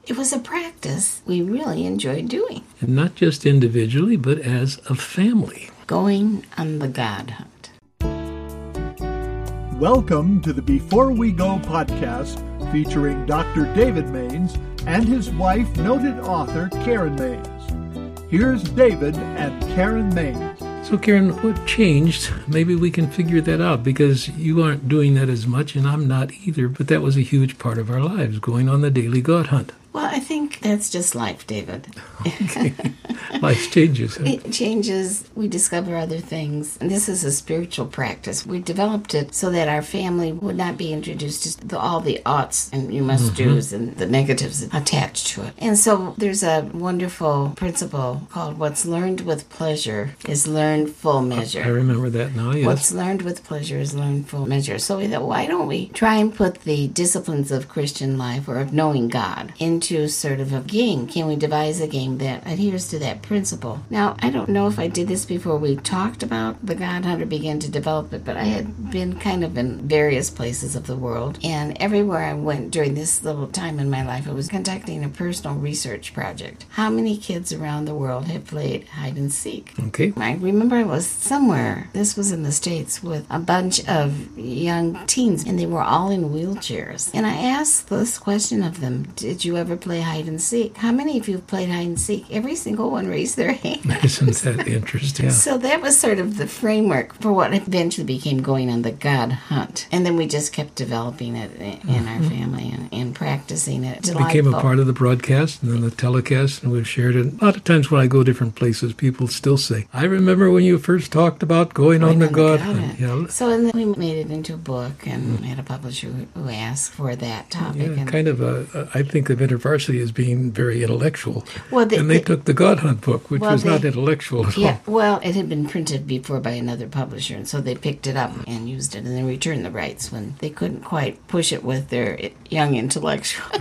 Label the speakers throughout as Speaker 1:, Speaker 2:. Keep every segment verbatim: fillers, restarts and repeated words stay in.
Speaker 1: it was a practice we really enjoyed doing.
Speaker 2: And not just individually, but as a family.
Speaker 1: Going on the God hunt.
Speaker 3: Welcome to the Before We Go podcast featuring Doctor David Maines and his wife, noted author Karen Maines. Here's David and Karen Maines.
Speaker 2: So, Karen, what changed? Maybe we can figure that out, because you aren't doing that as much, and I'm not either, but that was a huge part of our lives, going on the daily God hunt.
Speaker 1: Well, I think that's just life, David.
Speaker 2: Okay. Life changes. Huh?
Speaker 1: It changes. We discover other things. And this is a spiritual practice. We developed it so that our family would not be introduced to the, all the oughts and you must mm-hmm. do's and the negatives attached to it. And so there's a wonderful principle called what's learned with pleasure is learned full measure.
Speaker 2: I remember that now, yes.
Speaker 1: What's learned with pleasure is learned full measure. So we thought, why don't we try and put the disciplines of Christian life or of knowing God into sort of a game? Can we devise a game that adheres to that principle? Now, I don't know if I did this before we talked about the God Hunt or began to develop it, but I had been kind of in various places of the world, and everywhere I went during this little time in my life, I was conducting a personal research project. How many kids around the world have played hide and seek?
Speaker 2: Okay.
Speaker 1: I remember I was somewhere, this was in the States, with a bunch of young teens, and they were all in wheelchairs. And I asked this question of them, did you ever play hide and seek? How many of you have played hide and seek? Every single one raised their hand.
Speaker 2: Isn't that interesting?
Speaker 1: So that was sort of the framework for what eventually became going on the God Hunt. And then we just kept developing it in mm-hmm. our family and, and practicing it.
Speaker 2: It became a part of the broadcast and then the telecast, and we've shared it. A lot of times when I go different places, people still say, I remember when you first talked about going, going on the on God, God Hunt. Yeah.
Speaker 1: So and then we made it into a book and mm-hmm. had a publisher who asked for that topic.
Speaker 2: Yeah,
Speaker 1: and
Speaker 2: kind of a, I think of InterVarsity as being very intellectual.
Speaker 1: Well, they,
Speaker 2: and they,
Speaker 1: they
Speaker 2: took the God Hunt book, which
Speaker 1: well,
Speaker 2: was
Speaker 1: they,
Speaker 2: not intellectual at
Speaker 1: yeah,
Speaker 2: all.
Speaker 1: Well, it had been printed before by another publisher, and so they picked it up and used it, and then returned the rights when they couldn't quite push it with their young intellectual.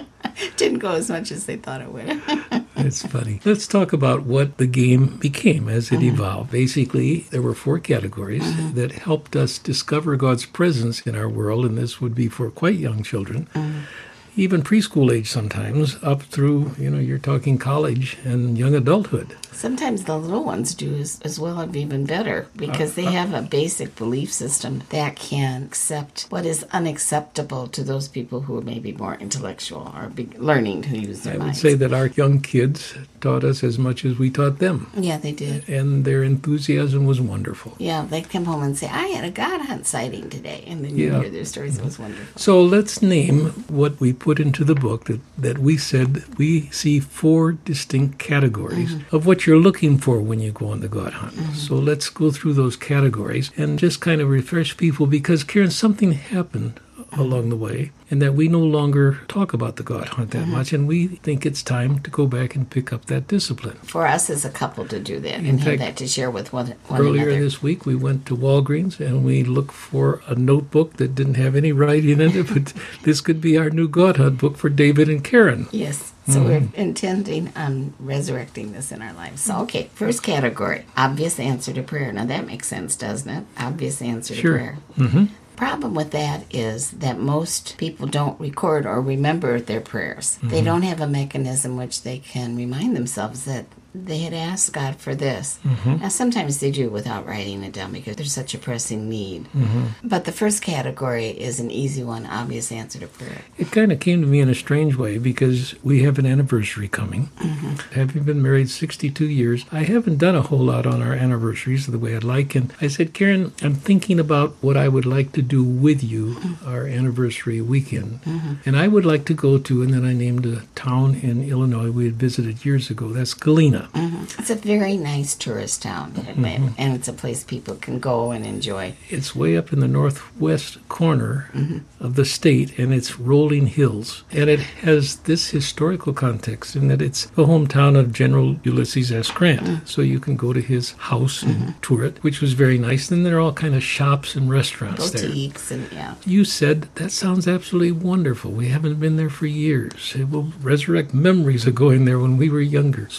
Speaker 1: Didn't go as much as they thought it would.
Speaker 2: It's funny. Let's talk about what the game became as it mm-hmm. evolved. Basically, there were four categories mm-hmm. that helped us discover God's presence in our world, and this would be for quite young children. Mm-hmm. Even preschool age sometimes, up through, you know, you're talking college and young adulthood.
Speaker 1: Sometimes the little ones do as, as well or even better because they have a basic belief system that can accept what is unacceptable to those people who are maybe more intellectual or be learning to use their
Speaker 2: I
Speaker 1: minds.
Speaker 2: would say that our young kids taught us as much as we taught them.
Speaker 1: Yeah, they did.
Speaker 2: And their enthusiasm was wonderful.
Speaker 1: Yeah, they'd come home and say, I had a God Hunt sighting today. And then
Speaker 2: yeah.
Speaker 1: you hear their stories. It was wonderful.
Speaker 2: So let's name what we put into the book that, that we said we see four distinct categories mm-hmm. of what you're looking for when you go on the God Hunt. Mm-hmm. So let's go through those categories and just kind of refresh people, because, Karen, something happened along the way, and that we no longer talk about the God Hunt that mm-hmm. much, and we think it's time to go back and pick up that discipline.
Speaker 1: For us as a couple to do that
Speaker 2: In
Speaker 1: and
Speaker 2: fact,
Speaker 1: have that to share with one, one
Speaker 2: earlier
Speaker 1: another.
Speaker 2: This week, we went to Walgreens and we looked for a notebook that didn't have any writing in it, but this could be our new God Hunt book for David and Karen.
Speaker 1: Yes. So mm-hmm. we're intending on resurrecting this in our lives. So, okay, first category, obvious answer to prayer. Now, that makes sense, doesn't it? Obvious answer
Speaker 2: sure.
Speaker 1: to prayer.
Speaker 2: Mm-hmm.
Speaker 1: Problem with that is that most people don't record or remember their prayers. Mm-hmm. They don't have a mechanism which they can remind themselves that they had asked God for this. Mm-hmm. Now, sometimes they do without writing it down because there's such a pressing need. Mm-hmm. But the first category is an easy one, obvious answer to prayer.
Speaker 2: It kind of came to me in a strange way because we have an anniversary coming. Mm-hmm. Having been married sixty-two years, I haven't done a whole lot on our anniversaries the way I'd like. And I said, Karen, I'm thinking about what I would like to do with you mm-hmm. our anniversary weekend. Mm-hmm. And I would like to go to, and then I named a town in Illinois we had visited years ago. That's Galena.
Speaker 1: Mm-hmm. It's a very nice tourist town, mm-hmm. and it's a place people can go and enjoy.
Speaker 2: It's way up in the northwest corner mm-hmm. of the state, and it's rolling hills. And it has this historical context in that it's the hometown of General Ulysses S. Grant. Mm-hmm. So you can go to his house and mm-hmm. tour it, which was very nice. Then there are all kind of shops and restaurants there.
Speaker 1: Boutiques and, yeah.
Speaker 2: You said, that sounds absolutely wonderful. We haven't been there for years. It will resurrect memories of going there when we were younger. So I got on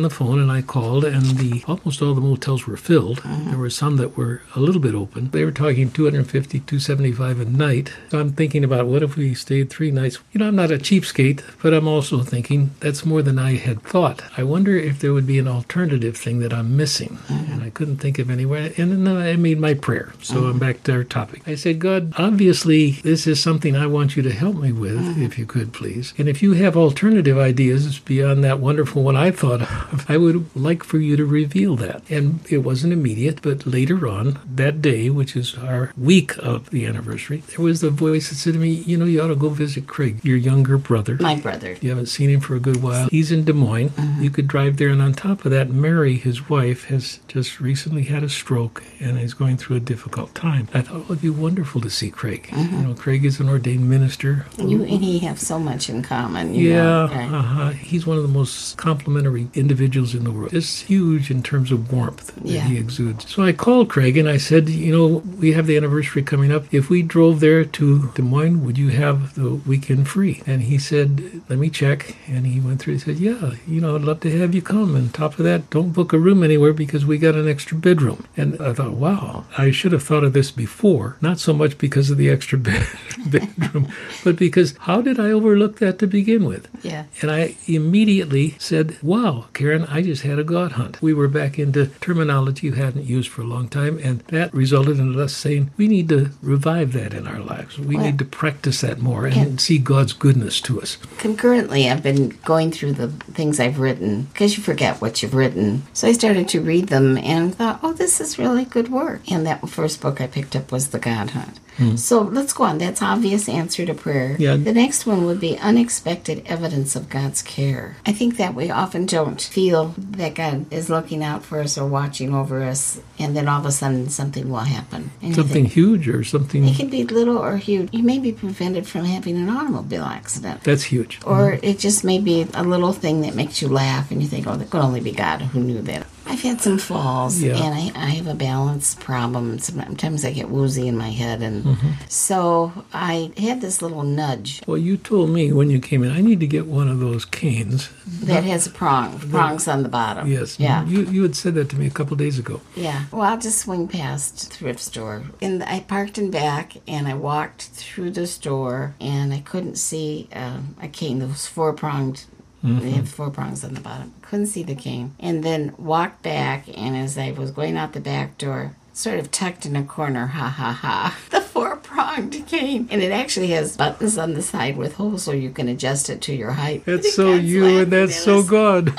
Speaker 2: on the phone, and I called, and the almost all the motels were filled. Mm-hmm. There were some that were a little bit open. They were talking two hundred fifty, two hundred seventy-five a night. So I'm thinking about, what if we stayed three nights? You know, I'm not a cheapskate, but I'm also thinking that's more than I had thought. I wonder if there would be an alternative thing that I'm missing. Mm-hmm. And I couldn't think of anywhere. And then I made my prayer. So mm-hmm. I'm back to our topic. I said, God, obviously this is something I want you to help me with, mm-hmm. if you could, please. And if you have alternative ideas beyond that wonderful one I thought of, I would like for you to reveal that. And it wasn't immediate, but later on that day, which is our week of the anniversary, there was the voice that said to me, you know, you ought to go visit Craig, your younger brother.
Speaker 1: My brother.
Speaker 2: You haven't seen him for a good while. He's in Des Moines. Mm-hmm. You could drive there. And on top of that, Mary, his wife, has just recently had a stroke and is going through a difficult time. I thought it would be wonderful to see Craig. Mm-hmm. You know, Craig is an ordained minister.
Speaker 1: You and he have so much in common. You
Speaker 2: yeah,
Speaker 1: know, right?
Speaker 2: uh-huh. He's one of the most complimentary individuals in the world. It's huge in terms of warmth that yeah. he exudes. So I called Craig and I said, you know, we have the anniversary coming up. If we drove there to Des Moines, would you have the weekend free? And he said, let me check. And he went through. He said, yeah, you know, I'd love to have you come. And top of that, don't book a room anywhere because we got an extra bedroom. And I thought, wow, I should have thought of this before. Not so much because of the extra bed, bedroom, but because how did I overlook that to begin with?
Speaker 1: Yeah.
Speaker 2: And I immediately said, wow, Karen, I just had a God hunt. We were back into terminology you hadn't used for a long time, and that resulted in us saying, we need to revive that in our lives. We well, need to practice that more and yeah. see God's goodness to us.
Speaker 1: Concurrently, I've been going through the things I've written, because you forget what you've written. So I started to read them and thought, oh, this is really good work. And that first book I picked up was The God Hunt. Hmm. So let's go on. That's obvious answer to prayer.
Speaker 2: Yeah.
Speaker 1: The next one would be unexpected evidence of God's care. I think that we often don't feel that God is looking out for us or watching over us, and then all of a sudden something will happen. And
Speaker 2: something
Speaker 1: think,
Speaker 2: huge or something...
Speaker 1: It can be little or huge. You may be prevented from having an automobile accident.
Speaker 2: That's huge.
Speaker 1: Or
Speaker 2: mm-hmm.
Speaker 1: it just may be a little thing that makes you laugh, and you think, oh, that could only be God. Who knew that? I've had some falls,
Speaker 2: yeah.
Speaker 1: and I, I have a balance problem. Sometimes I get woozy in my head, and
Speaker 2: mm-hmm.
Speaker 1: so I had this little nudge.
Speaker 2: Well, you told me when you came in, I need to get one of those canes.
Speaker 1: That has a prong, prongs on the bottom.
Speaker 2: Yes.
Speaker 1: Yeah.
Speaker 2: You you had said that to me a couple days ago.
Speaker 1: Yeah. Well, I'll just swing past the thrift store. And I parked in back, and I walked through the store, and I couldn't see uh, a cane. Those four-pronged. Mm-hmm. They have four prongs on the bottom. Couldn't see the cane. And then walked back, and as I was going out the back door, sort of tucked in a corner, ha ha ha, the four-pronged cane. And it actually has buttons on the side with holes so you can adjust it to your height.
Speaker 2: That's so you, and that's so God.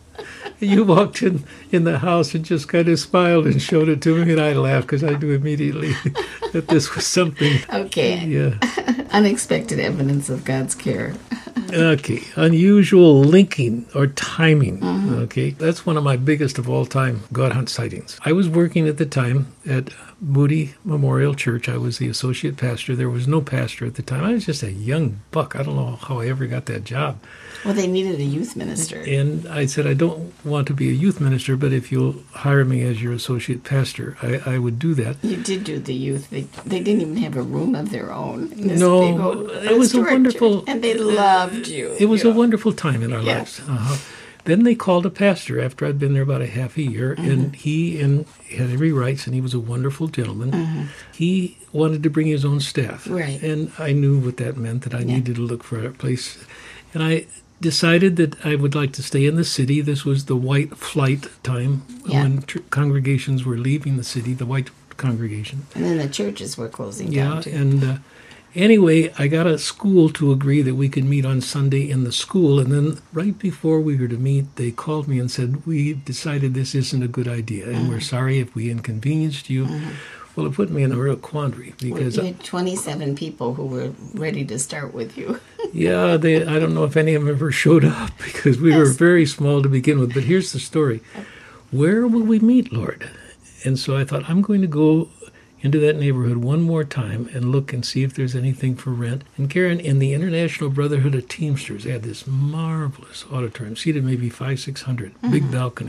Speaker 2: You walked in, in the house and just kind of smiled and showed it to me, and I laughed because I knew immediately that this was something.
Speaker 1: Okay.
Speaker 2: Yeah.
Speaker 1: Unexpected evidence of God's care.
Speaker 2: Okay. Unusual linking or timing.
Speaker 1: Mm-hmm.
Speaker 2: Okay. That's one of my biggest of all time God hunt sightings. I was working at the time at Moody Memorial Church. I was the associate pastor. There was no pastor at the time. I was just a young buck. I don't know how I ever got that job.
Speaker 1: Well, they needed a youth minister.
Speaker 2: And I said, I don't want to be a youth minister, but if you'll hire me as your associate pastor, I, I would do that.
Speaker 1: You did do the youth. They they didn't even have a room of their own.
Speaker 2: No, it was a wonderful...
Speaker 1: Church. And they loved you.
Speaker 2: It was
Speaker 1: you
Speaker 2: a know. wonderful time in our
Speaker 1: yeah.
Speaker 2: lives. Uh-huh. Then they called a pastor after I'd been there about a half a year, mm-hmm. and he and had every rights, and he was a wonderful gentleman. Mm-hmm. He wanted to bring his own staff.
Speaker 1: Right.
Speaker 2: And I knew what that meant, that I
Speaker 1: yeah.
Speaker 2: needed to look for a place. And I decided that I would like to stay in the city. This was the white flight time
Speaker 1: yeah.
Speaker 2: when tr- congregations were leaving the city, the white congregation.
Speaker 1: And then the churches were closing
Speaker 2: yeah,
Speaker 1: down, too.
Speaker 2: and... Uh, Anyway, I got a school to agree that we could meet on Sunday in the school, and then right before we were to meet, they called me and said, we've decided this isn't a good idea, and mm-hmm. we're sorry if we inconvenienced you. Mm-hmm. Well, it put me in a real quandary. Because
Speaker 1: well, you had twenty-seven people who were ready to start with you.
Speaker 2: yeah, they. I don't know if any of them ever showed up, because we yes. were very small to begin with. But here's the story. Where will we meet, Lord? And so I thought, I'm going to go into that neighborhood one more time and look and see if there's anything for rent. And Karen, in the International Brotherhood of Teamsters, they had this marvelous auditorium, seated maybe five, six hundred, mm-hmm. big balcony,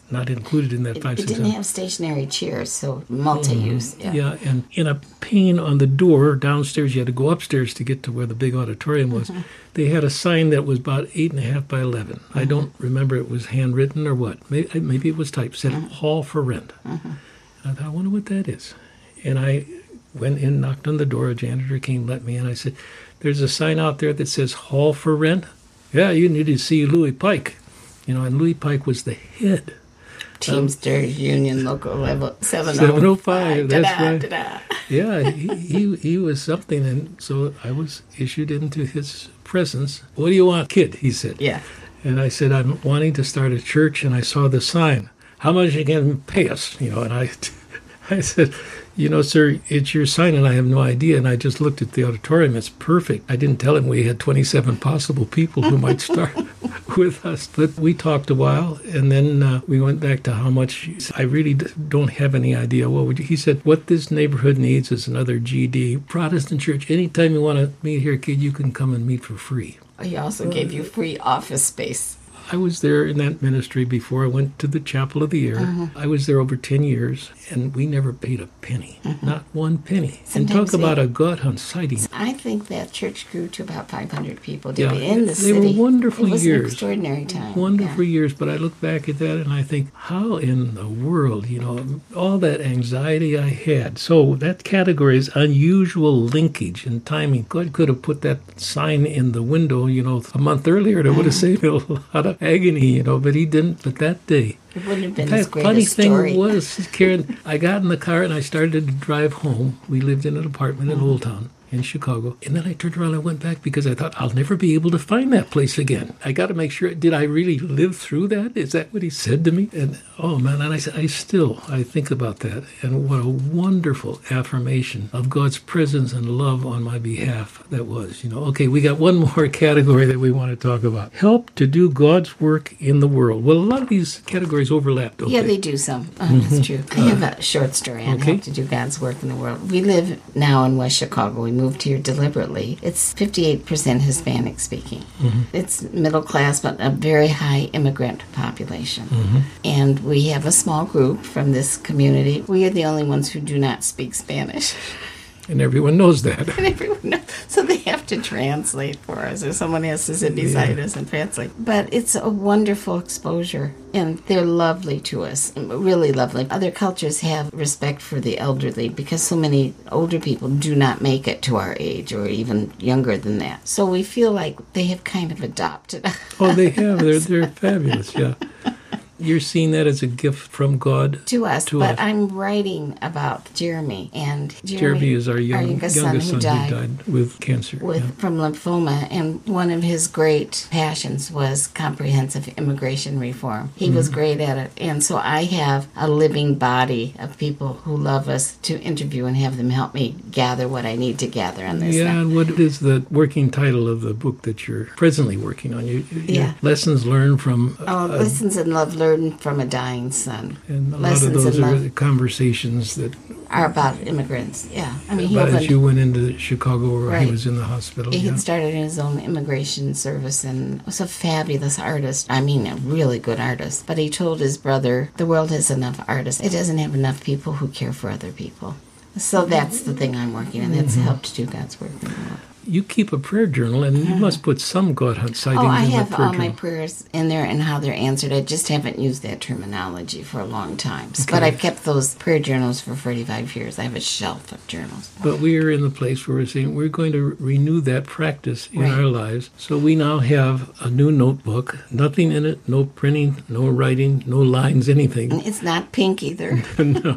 Speaker 2: not included in that
Speaker 1: It,
Speaker 2: five,
Speaker 1: it
Speaker 2: six,
Speaker 1: didn't
Speaker 2: seven.
Speaker 1: have stationary chairs, so multi-use.
Speaker 2: Yeah.
Speaker 1: Yeah.
Speaker 2: and in a pane on the door downstairs, you had to go upstairs to get to where the big auditorium was.
Speaker 1: Mm-hmm.
Speaker 2: They had a sign that was about eight and a half by eleven.
Speaker 1: Mm-hmm.
Speaker 2: I don't remember it was handwritten or what. Maybe, maybe it was typed. Said
Speaker 1: Mm-hmm.
Speaker 2: hall for rent. Mm-hmm. I thought, I wonder what that is. And I went in, knocked on the door. A janitor came, let me in. I said, there's a sign out there that says hall for rent. Yeah, you need to see Louis Pike. You know, and Louis Pike was the head.
Speaker 1: Teamsters Union Local Level seven
Speaker 2: seven
Speaker 1: oh
Speaker 2: oh five,
Speaker 1: five.
Speaker 2: that's right.
Speaker 1: Da-da.
Speaker 2: Yeah, he, he he was something, and so I was issued into his presence. What do you want, kid? He said.
Speaker 1: Yeah.
Speaker 2: And I said, I'm wanting to start a church, and I saw the sign. How much you can pay us? You know, and I, I said, you know, sir, it's your sign, and I have no idea. And I just looked at the auditorium. It's perfect. I didn't tell him we had twenty-seven possible people who might start with us. But we talked a while, and then uh, we went back to how much. I really d- don't have any idea. What would you, he said, what this neighborhood needs is another G D. Protestant church. Anytime you want to meet here, kid, you can come and meet for free.
Speaker 1: He also gave you free office space.
Speaker 2: I was there in that ministry before I went to the Chapel of the Year.
Speaker 1: Mm-hmm.
Speaker 2: I was there over ten years, and we never paid a penny.
Speaker 1: Mm-hmm.
Speaker 2: Not one penny.
Speaker 1: Sometimes
Speaker 2: and talk
Speaker 1: they-
Speaker 2: about a God hunt sighting.
Speaker 1: I think that church grew to about five hundred people did
Speaker 2: Yeah,
Speaker 1: it in the
Speaker 2: they
Speaker 1: city.
Speaker 2: were wonderful
Speaker 1: it was
Speaker 2: years.
Speaker 1: an extraordinary time.
Speaker 2: Wonderful
Speaker 1: Yeah.
Speaker 2: years, but I look back at that and I think, how in the world, you know, all that anxiety I had. So that category is unusual linkage and timing. God could have put that sign in the window, you know, a month earlier. It would have saved me a lot of agony, you know, but he didn't. But that day,
Speaker 1: It wouldn't have been
Speaker 2: the
Speaker 1: as great
Speaker 2: funny
Speaker 1: a
Speaker 2: thing
Speaker 1: story.
Speaker 2: was, Karen, I got in the car and I started to drive home. We lived in an apartment in Old Town in Chicago. And then I turned around and went back because I thought, I'll never be able to find that place again. I got to make sure, did I really live through that? Is that what he said to me? And oh man, and I, I still, I think about that. And what a wonderful affirmation of God's presence and love on my behalf that was. You know, okay, we got one more category that we want to talk about. Help to do God's work in the world. Well, a lot of these categories overlap, don't
Speaker 1: Yeah,
Speaker 2: they?
Speaker 1: they do some. Oh, that's true. I have a short story on
Speaker 2: okay.
Speaker 1: how to do God's work in the world. We live now in West Chicago. We moved here deliberately. It's fifty-eight percent Hispanic speaking.
Speaker 2: Mm-hmm.
Speaker 1: It's middle class, but a very high immigrant population.
Speaker 2: Mm-hmm.
Speaker 1: And we have a small group from this community. We are the only ones who do not speak Spanish.
Speaker 2: And everyone knows that.
Speaker 1: And everyone knows. So they have to translate for us, or someone has to sit beside us and translate. But it's a wonderful exposure, and they're lovely to us, really lovely. Other cultures have respect for the elderly because so many older people do not make it to our age, or even younger than that. So we feel like they have kind of adopted us.
Speaker 2: Oh, they have. They're they're fabulous. Yeah. You're seeing that as a gift from God
Speaker 1: to us,
Speaker 2: to
Speaker 1: but
Speaker 2: us.
Speaker 1: I'm writing about Jeremy, and Jeremy,
Speaker 2: Jeremy is our young,
Speaker 1: youngest,
Speaker 2: youngest
Speaker 1: son,
Speaker 2: son
Speaker 1: who died,
Speaker 2: who died with cancer.
Speaker 1: with
Speaker 2: yeah.
Speaker 1: from lymphoma, and one of his great passions was comprehensive immigration reform. He
Speaker 2: Mm-hmm.
Speaker 1: was great at it, and so I have a living body of people who love us to interview and have them help me gather what I need to gather on this.
Speaker 2: Yeah,
Speaker 1: now.
Speaker 2: and what is the working title of the book that you're presently working on? You, you-
Speaker 1: Yeah.
Speaker 2: Lessons learned from...
Speaker 1: Oh,
Speaker 2: uh,
Speaker 1: lessons in love learned from a dying son.
Speaker 2: and a lot
Speaker 1: Lessons
Speaker 2: of those
Speaker 1: in
Speaker 2: are
Speaker 1: love
Speaker 2: conversations that...
Speaker 1: are about immigrants. Yeah, I mean, he
Speaker 2: But as
Speaker 1: opened.
Speaker 2: you went into Chicago where
Speaker 1: Right.
Speaker 2: he was in the hospital.
Speaker 1: He
Speaker 2: yeah.
Speaker 1: had started his own immigration service and was a fabulous artist. I mean, a really good artist. But he told his brother, the world has enough artists. It doesn't have enough people who care for other people. So that's the thing I'm working on. That's
Speaker 2: Mm-hmm.
Speaker 1: helped do God's work in the world.
Speaker 2: You keep a prayer journal, and you must put some God hunt sightings
Speaker 1: Oh, I
Speaker 2: in
Speaker 1: have
Speaker 2: the prayer
Speaker 1: all my
Speaker 2: journal.
Speaker 1: prayers in there and how they're answered. I just haven't used that terminology for a long time.
Speaker 2: Okay.
Speaker 1: But I've kept those prayer journals for forty-five years. I have a shelf of journals.
Speaker 2: But we are in the place where we're saying we're going to renew that practice in
Speaker 1: Right.
Speaker 2: our lives. So we now have a new notebook, nothing in it, no printing, no writing, no lines, anything.
Speaker 1: It's not pink either.
Speaker 2: No.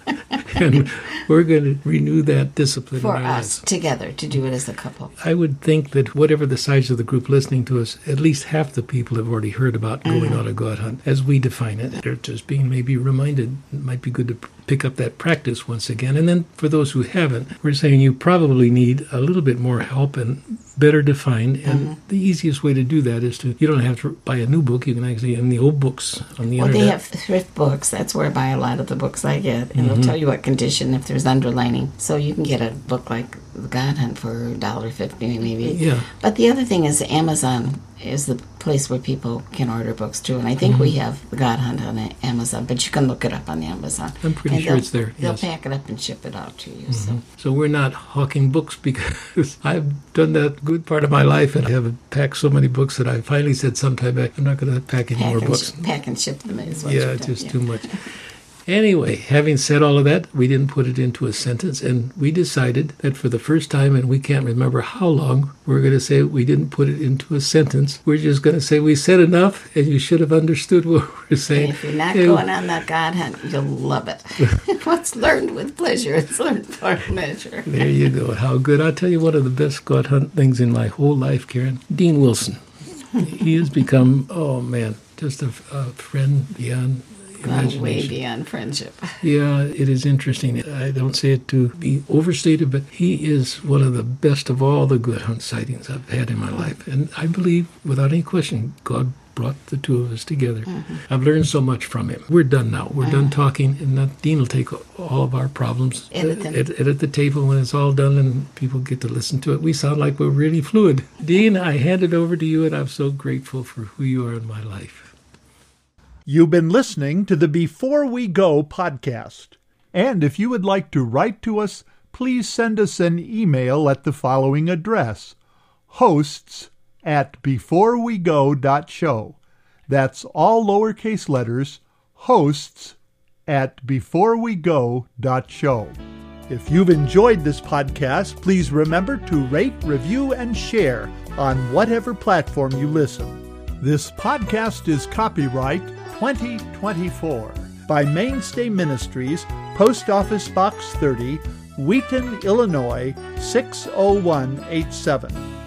Speaker 2: And we're going to renew that discipline
Speaker 1: For
Speaker 2: in our
Speaker 1: us
Speaker 2: lives.
Speaker 1: together to do it as a couple.
Speaker 2: I would think that whatever the size of the group listening to us, at least half the people have already heard about going on a God hunt as we define it. They're just being maybe reminded. It might be good to pick up that practice once again. And then for those who haven't, we're saying you probably need a little bit more help and better defined. And
Speaker 1: Mm-hmm.
Speaker 2: the easiest way to do that is to, you don't have to buy a new book. You can actually, in the old books on the
Speaker 1: Well,
Speaker 2: internet.
Speaker 1: they have thrift books. That's where I buy a lot of the books I get. And
Speaker 2: Mm-hmm.
Speaker 1: it'll tell you what condition if there's underlining. So you can get a book like The God Hunt for one dollar fifty maybe.
Speaker 2: Yeah.
Speaker 1: But the other thing is Amazon is the place where people can order books too. And I think mm-hmm. we have The God Hunt on Amazon, but you can look it up on Amazon.
Speaker 2: I'm pretty
Speaker 1: and
Speaker 2: sure it's there.
Speaker 1: They'll
Speaker 2: yes.
Speaker 1: pack it up and ship it out to you.
Speaker 2: Mm-hmm.
Speaker 1: So.
Speaker 2: so we're not hawking books because I've done that good part of my life and have packed so many books that I finally said sometime back, I'm not going to pack any
Speaker 1: pack
Speaker 2: more
Speaker 1: and
Speaker 2: books.
Speaker 1: Sh- pack and ship them is what
Speaker 2: Yeah,
Speaker 1: you've done.
Speaker 2: just
Speaker 1: yeah.
Speaker 2: too much. Anyway, having said all of that, we didn't put it into a sentence, and we decided that for the first time, and we can't remember how long, we're going to say we didn't put it into a sentence. We're just going to say we said enough, and you should have understood what we're saying.
Speaker 1: And if you're not
Speaker 2: hey,
Speaker 1: going on that God hunt, you'll love it. What's learned with pleasure, it's learned for measure.
Speaker 2: There you go. How good. I'll tell you one of the best God hunt things in my whole life, Karen. Dean Wilson. He has become, oh man, just a, a friend beyond
Speaker 1: Gone way beyond friendship.
Speaker 2: Yeah, it is interesting. I don't say it to be overstated, but he is one of the best of all the good hunt sightings I've had in my life. And I believe, without any question, God brought the two of us together. Mm-hmm. I've learned so much from him. We're done now. We're mm-hmm. done talking, and that Dean will take all of our problems,
Speaker 1: edit,
Speaker 2: ed- edit the table when it's all done, and people get to listen to it. We sound like we're really fluid. Dean, I hand it over to you, and I'm so grateful for who you are in my life.
Speaker 3: You've been listening to the Before We Go podcast. And if you would like to write to us, please send us an email at the following address, hosts at beforewego.show. That's all lowercase letters, hosts at beforewego.show. If you've enjoyed this podcast, please remember to rate, review, and share on whatever platform you listen. This podcast is copyright twenty twenty-four by Mainstay Ministries, Post Office Box thirty, Wheaton, Illinois six oh one eight seven.